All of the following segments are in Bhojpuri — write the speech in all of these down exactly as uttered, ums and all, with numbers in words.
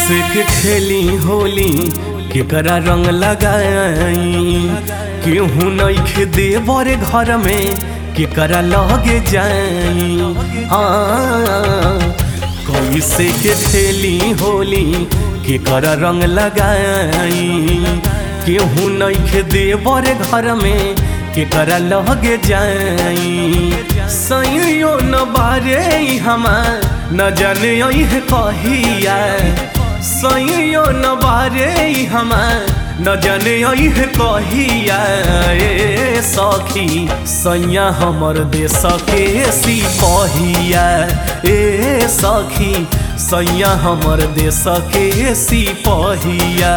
कैसे के खेली होली केकरा रंग लगाई केहू नइखे देवर घर में केकरा लगे जाई। हाँ कैसे के खेली होली केकरा रंग लगाई केहू नइखे देवर घर में केकरा लगे जाई। सैयो न बारे हमार न जाने यही कहिया सैयो न बारे हमार न जाने यही कहिया। ए सखी सैया हमर देश के सिपहिया ए सखी सैया हमर देश के सिपहिया।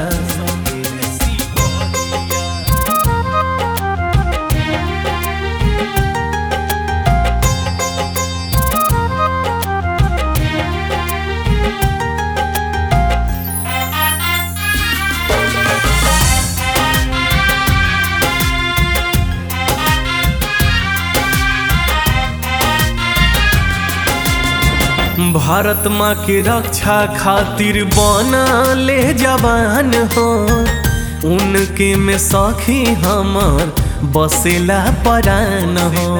भारत माँ के रक्षा खातिर बना ले जवान हो उनके में सखी हमर बसेला परान हो।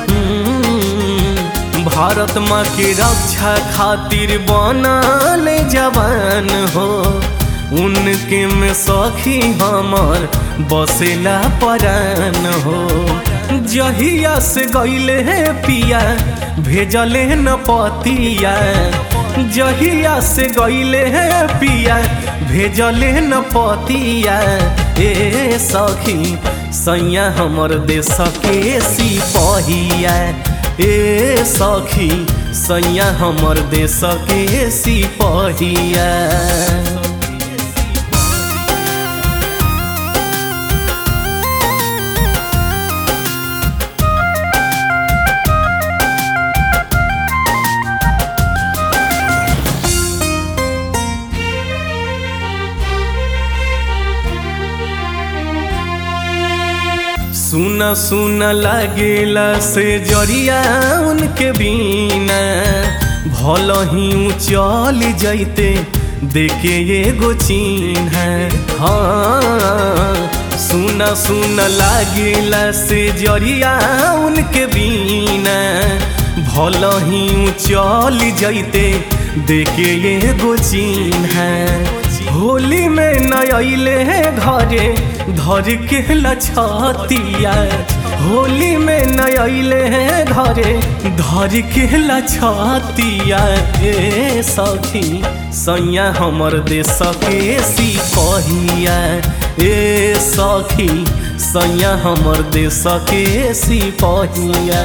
भारत माँ के रक्षा खातिर बना ले जवान हो उनके में सखी हमर बसेला परान हो। जहिया से गईले है पिया भेजले न पतिया जहिया से गईले है पिया भेजले न पतिया। ए सखी सैया हमर देश के सिपहिया ए सखी सैया हमर देश के सिपहिया। सुना सुना लागेला से जरिया उनके बिना भल ही चल जाइते देखे एगो चिन्ह। हाँ सुना सुना लागेला से जरिया उनके बिना भल ही चल जाइते देखे एगो चिन्ह। होली में न अइले घरे धर के लछतिया होली में न अइले घरे धर के लछतिया। ए सखी सैया हमर देश के सिपहिया ए सखी सैया हमर देश के सिपहिया।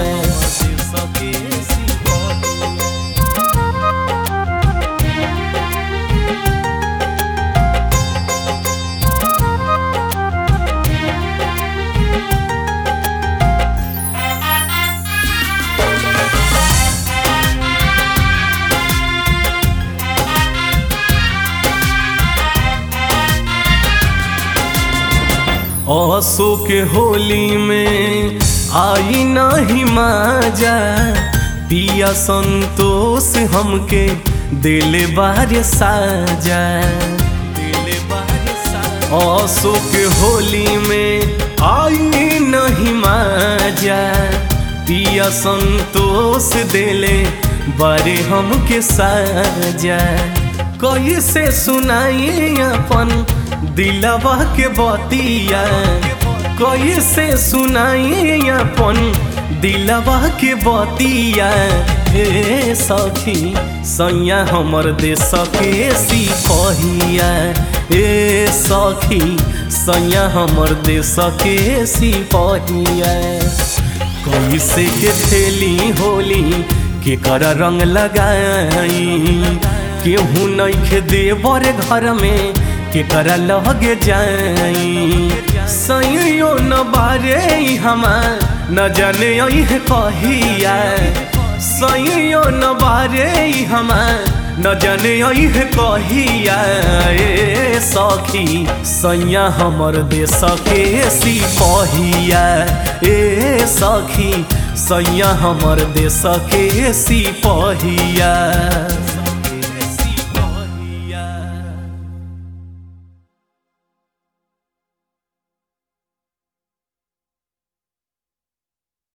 असो के होली में आई नहीं माजा पिया संतोष हमके दिले बारे साजा दिले बारे साजा। असो के होली में आई नहीं माजा पिया संतोष दिले बारे हमके साजा। कैसे सुनाई अपन दिलवा के बतिया कैसे सुनाई अपन दिलवा के बतिया। ए सखी सैया हमर देश के सिपहिया ए सखी सैया हमर देश के सिपहिया। कैसे के खेली होली केकरा रंग लगाई केहू नइखे देवर घर में केकरा लगे जाई। सैयो न बारे हमार न जाने यही कहिया सैयो न बारे हमार न जाने यही कहिया। ए सखी सैया हमर देश के सिपहिया ए सखी सैया हमर देश के सिपहिया।